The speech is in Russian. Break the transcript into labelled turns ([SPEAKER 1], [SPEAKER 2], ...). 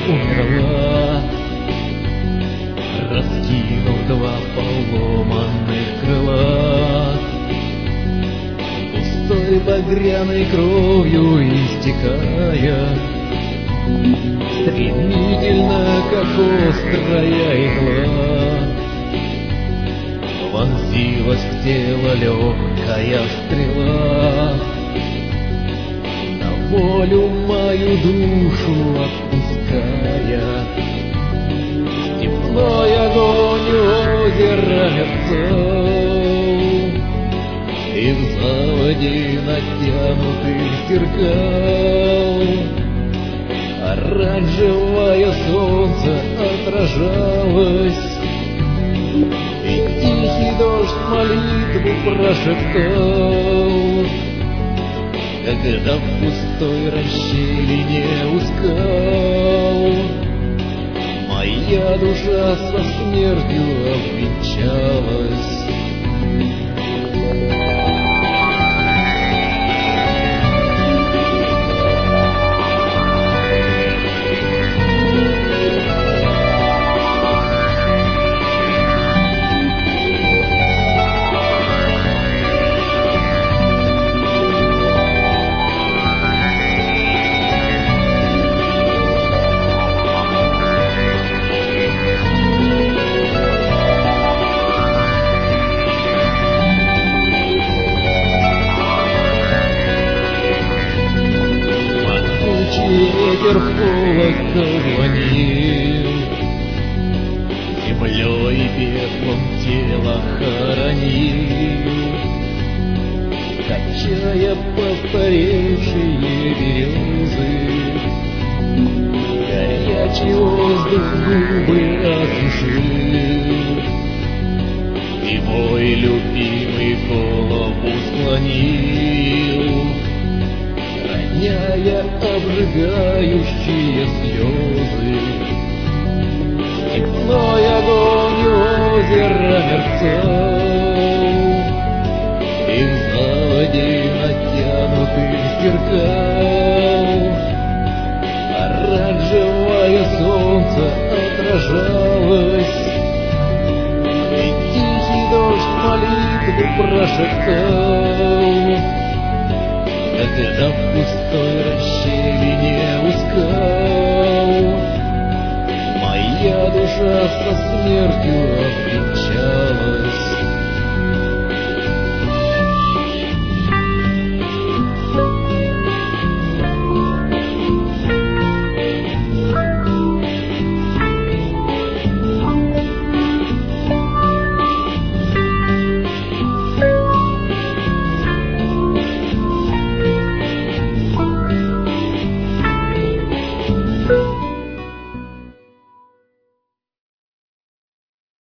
[SPEAKER 1] умерла, раскинув два поломанных крыла, пустой багряной кровью истекая, стремительно, как острая игла, вонзилась в тело легкая стрела, на волю мою душу отпуская. Степной огонь озера мерцал, и в заводе натянутых зеркал оранжевое солнце отражалось, и тихий дождь молитву прошептал, когда в пустой расщелине у скал моя душа со смертью обвенчалась. Ветер колокол звонил, землей пеплом тело хоронил, качая постаревшие березы. Горячий воздух губы осушил, и мой любимый голову склонил, роняя обжигающие слезы. Степной огонь озера мерцал, и в заводе натянутых зеркал оранжевое солнце отражалось, и тихий дождь молитву прошептал, когда в пустой расщелине у скал моя душа со смертью